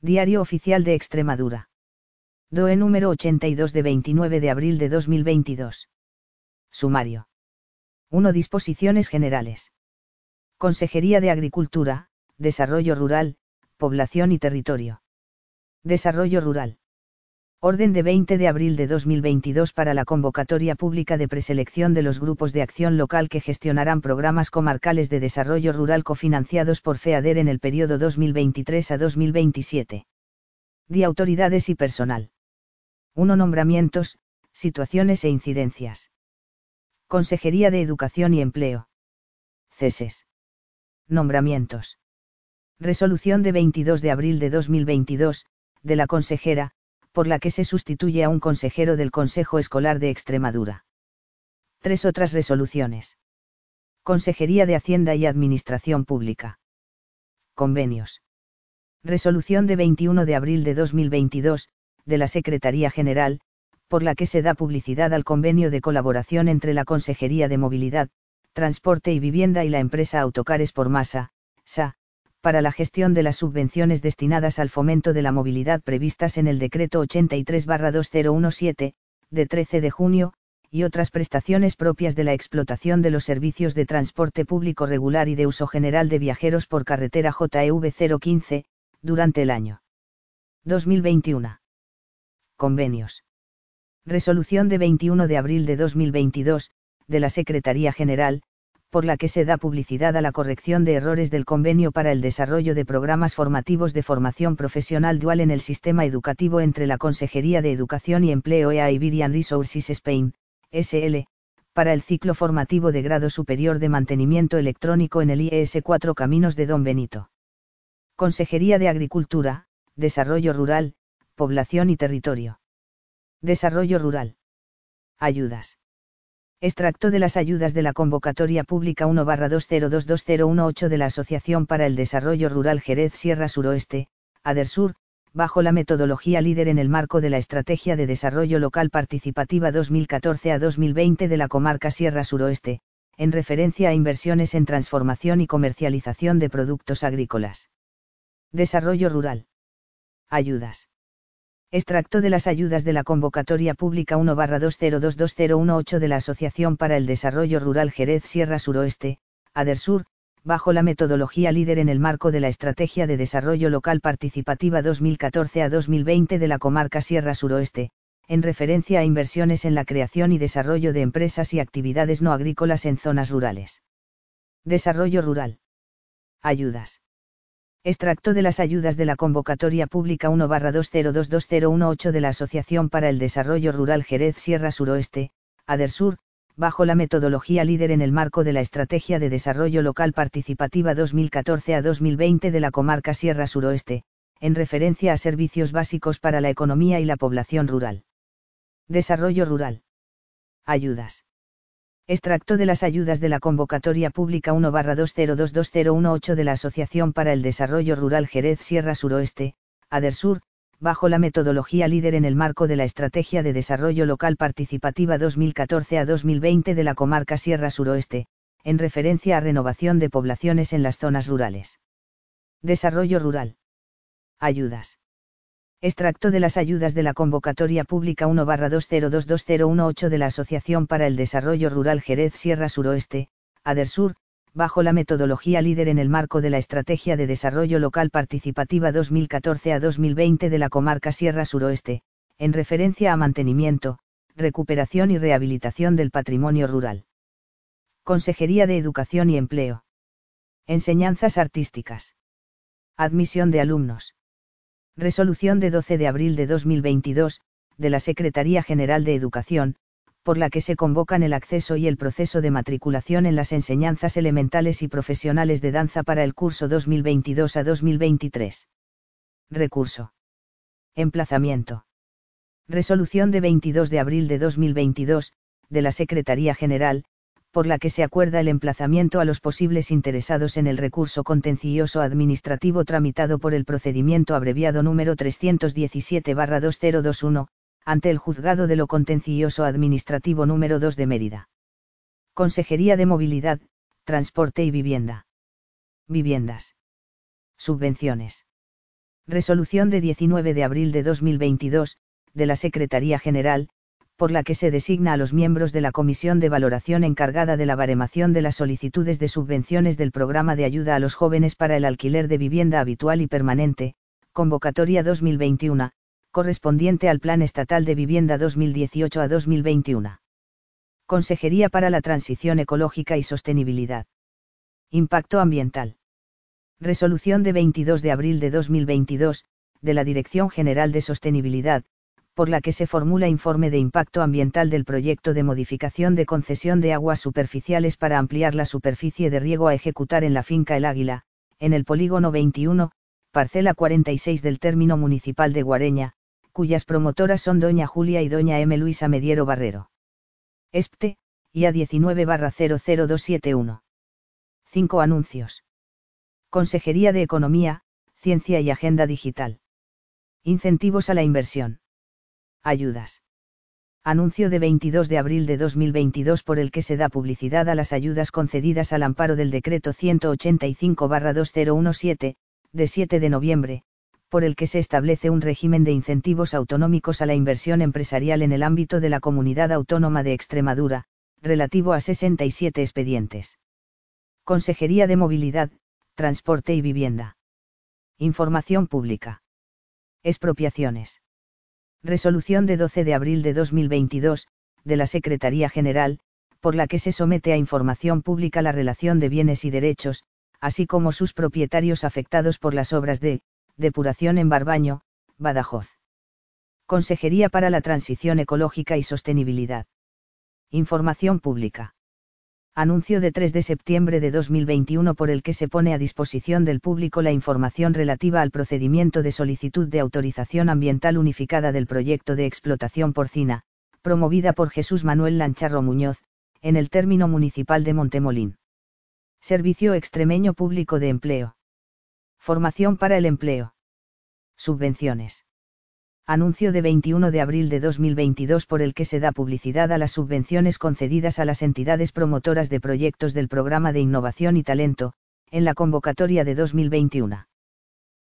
Diario Oficial de Extremadura. DOE número 82 de 29 de abril de 2022. Sumario. 1. Disposiciones generales. Consejería de Agricultura, Desarrollo Rural, Población y Territorio. Desarrollo Rural. Orden de 20 de abril de 2022 para la convocatoria pública de preselección de los grupos de acción local que gestionarán programas comarcales de desarrollo rural cofinanciados por FEADER en el periodo 2023 a 2027. Autoridades y personal. 1. Nombramientos, situaciones e incidencias. Consejería de Educación y Empleo. Ceses. Nombramientos. Resolución de 22 de abril de 2022, de la consejera, por la que se sustituye a un consejero del Consejo Escolar de Extremadura. 3 otras resoluciones. Consejería de Hacienda y Administración Pública. Convenios. Resolución de 21 de abril de 2022, de la Secretaría General, por la que se da publicidad al convenio de colaboración entre la Consejería de Movilidad, Transporte y Vivienda y la empresa Autocares por Masa, SA, para la gestión de las subvenciones destinadas al fomento de la movilidad previstas en el Decreto 83/2017, de 13 de junio, y otras prestaciones propias de la explotación de los servicios de transporte público regular y de uso general de viajeros por carretera JEV 015, durante el año 2021. Convenios. Resolución de 21 de abril de 2022, de la Secretaría General, por la que se da publicidad a la corrección de errores del convenio para el desarrollo de programas formativos de formación profesional dual en el sistema educativo entre la Consejería de Educación y Empleo y Iberian Resources Spain, SL, para el ciclo formativo de grado superior de mantenimiento electrónico en el IES 4 Caminos de Don Benito. Consejería de Agricultura, Desarrollo Rural, Población y Territorio. Desarrollo Rural. Ayudas. Extracto de las ayudas de la convocatoria pública 1/2022-2018 de la Asociación para el Desarrollo Rural Jerez Sierra Suroeste, ADERSUR, bajo la metodología líder en el marco de la Estrategia de Desarrollo Local Participativa 2014 a 2020 de la comarca Sierra Suroeste, en referencia a inversiones en transformación y comercialización de productos agrícolas. Desarrollo Rural. Ayudas. Extracto de las ayudas de la convocatoria pública 1/2022-2018 de la Asociación para el Desarrollo Rural Jerez Sierra Suroeste, ADERSUR, bajo la metodología líder en el marco de la Estrategia de Desarrollo Local Participativa 2014 a 2020 de la comarca Sierra Suroeste, en referencia a inversiones en la creación y desarrollo de empresas y actividades no agrícolas en zonas rurales. Desarrollo Rural. Ayudas. Extracto de las ayudas de la convocatoria pública 1/2022-2018 de la Asociación para el Desarrollo Rural Jerez Sierra Suroeste, ADERSUR, bajo la metodología líder en el marco de la Estrategia de Desarrollo Local Participativa 2014 a 2020 de la comarca Sierra Suroeste, en referencia a servicios básicos para la economía y la población rural. Desarrollo Rural. Ayudas. Extracto de las ayudas de la convocatoria pública 1/2022-2018 de la Asociación para el Desarrollo Rural Jerez Sierra Suroeste, ADERSUR, bajo la metodología líder en el marco de la Estrategia de Desarrollo Local Participativa 2014 a 2020 de la comarca Sierra Suroeste, en referencia a renovación de poblaciones en las zonas rurales. Desarrollo Rural. Ayudas. Extracto de las ayudas de la convocatoria pública 1/2022-2018 de la Asociación para el Desarrollo Rural Jerez Sierra Suroeste, ADERSUR, bajo la metodología líder en el marco de la Estrategia de Desarrollo Local Participativa 2014 a 2020 de la comarca Sierra Suroeste, en referencia a mantenimiento, recuperación y rehabilitación del patrimonio rural. Consejería de Educación y Empleo. Enseñanzas artísticas. Admisión de alumnos. Resolución de 12 de abril de 2022, de la Secretaría General de Educación, por la que se convocan el acceso y el proceso de matriculación en las enseñanzas elementales y profesionales de danza para el curso 2022 a 2023. Recurso. Emplazamiento. Resolución de 22 de abril de 2022, de la Secretaría General, por la que se acuerda el emplazamiento a los posibles interesados en el recurso contencioso administrativo tramitado por el procedimiento abreviado número 317/2021, ante el Juzgado de lo Contencioso Administrativo número 2 de Mérida. Consejería de Movilidad, Transporte y Vivienda. Viviendas. Subvenciones. Resolución de 19 de abril de 2022, de la Secretaría General, por la que se designa a los miembros de la Comisión de Valoración encargada de la baremación de las solicitudes de subvenciones del Programa de Ayuda a los Jóvenes para el Alquiler de Vivienda Habitual y Permanente, Convocatoria 2021, correspondiente al Plan Estatal de Vivienda 2018 a 2021. Consejería para la Transición Ecológica y Sostenibilidad. Impacto Ambiental. Resolución de 22 de abril de 2022, de la Dirección General de Sostenibilidad, por la que se formula informe de impacto ambiental del proyecto de modificación de concesión de aguas superficiales para ampliar la superficie de riego a ejecutar en la finca El Águila, en el polígono 21, parcela 46 del término municipal de Guareña, cuyas promotoras son doña Julia y doña M. Luisa Mediero Barrero. ESPTE, IA 19/00271. 5 anuncios. Consejería de Economía, Ciencia y Agenda Digital. Incentivos a la inversión. Ayudas. Anuncio de 22 de abril de 2022 por el que se da publicidad a las ayudas concedidas al amparo del Decreto 185/2017, de 7 de noviembre, por el que se establece un régimen de incentivos autonómicos a la inversión empresarial en el ámbito de la Comunidad Autónoma de Extremadura, relativo a 67 expedientes. Consejería de Movilidad, Transporte y Vivienda. Información pública. Expropiaciones. Resolución de 12 de abril de 2022, de la Secretaría General, por la que se somete a información pública la relación de bienes y derechos, así como sus propietarios afectados por las obras de depuración en Barbaño, Badajoz. Consejería para la Transición Ecológica y Sostenibilidad. Información pública. Anuncio de 3 de septiembre de 2021 por el que se pone a disposición del público la información relativa al procedimiento de solicitud de autorización ambiental unificada del proyecto de explotación porcina, promovida por Jesús Manuel Lancharro Muñoz, en el término municipal de Montemolín. Servicio Extremeño Público de Empleo. Formación para el empleo. Subvenciones. Anuncio de 21 de abril de 2022 por el que se da publicidad a las subvenciones concedidas a las entidades promotoras de proyectos del Programa de Innovación y Talento, en la convocatoria de 2021.